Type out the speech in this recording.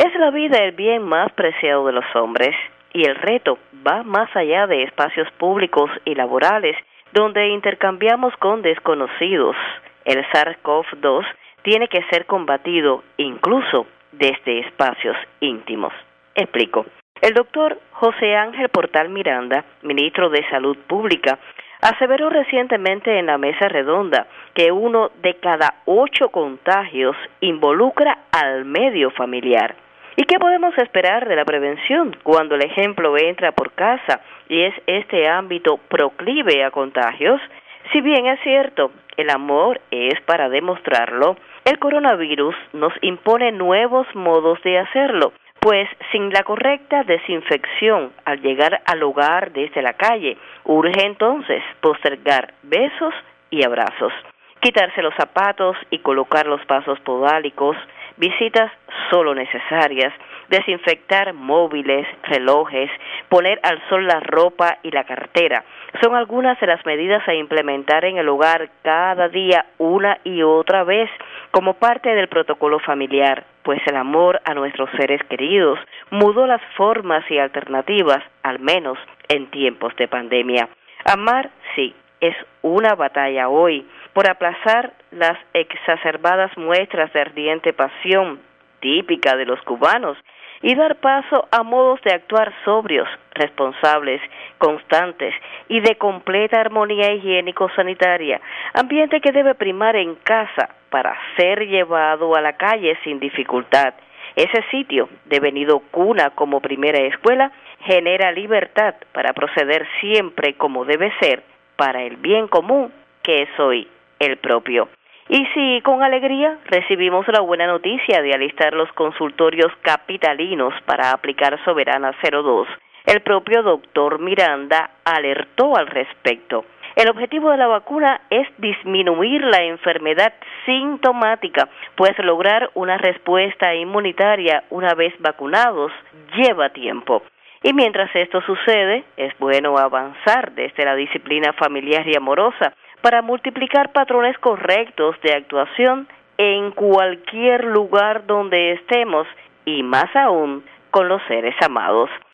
Es la vida el bien más preciado de los hombres, y el reto va más allá de espacios públicos y laborales donde intercambiamos con desconocidos. El SARS-CoV-2 tiene que ser combatido incluso desde espacios íntimos. Explico. El doctor José Ángel Portal Miranda, ministro de Salud Pública, aseveró recientemente en la mesa redonda que 1 de cada 8 contagios involucra al medio familiar. ¿Y qué podemos esperar de la prevención cuando el ejemplo entra por casa y es este ámbito proclive a contagios? Si bien es cierto, el amor es para demostrarlo, el coronavirus nos impone nuevos modos de hacerlo, pues sin la correcta desinfección al llegar al hogar desde la calle, urge entonces postergar besos y abrazos, quitarse los zapatos y colocar los vasos podálicos, visitas solo necesarias, desinfectar móviles, relojes, poner al sol la ropa y la cartera. Son algunas de las medidas a implementar en el hogar cada día una y otra vez como parte del protocolo familiar, pues el amor a nuestros seres queridos mudó las formas y alternativas, al menos en tiempos de pandemia. Amar, sí, es una batalla hoy por aplazar las exacerbadas muestras de ardiente pasión típica de los cubanos y dar paso a modos de actuar sobrios, responsables, constantes y de completa armonía higiénico-sanitaria, ambiente que debe primar en casa para ser llevado a la calle sin dificultad. Ese sitio, devenido cuna como primera escuela, genera libertad para proceder siempre como debe ser para el bien común que es hoy el propio. Y si con alegría recibimos la buena noticia de alistar los consultorios capitalinos para aplicar Soberana 02, el propio doctor Miranda alertó al respecto. El objetivo de la vacuna es disminuir la enfermedad sintomática, pues lograr una respuesta inmunitaria una vez vacunados lleva tiempo. Y mientras esto sucede, es bueno avanzar desde la disciplina familiar y amorosa para multiplicar patrones correctos de actuación en cualquier lugar donde estemos y más aún con los seres amados.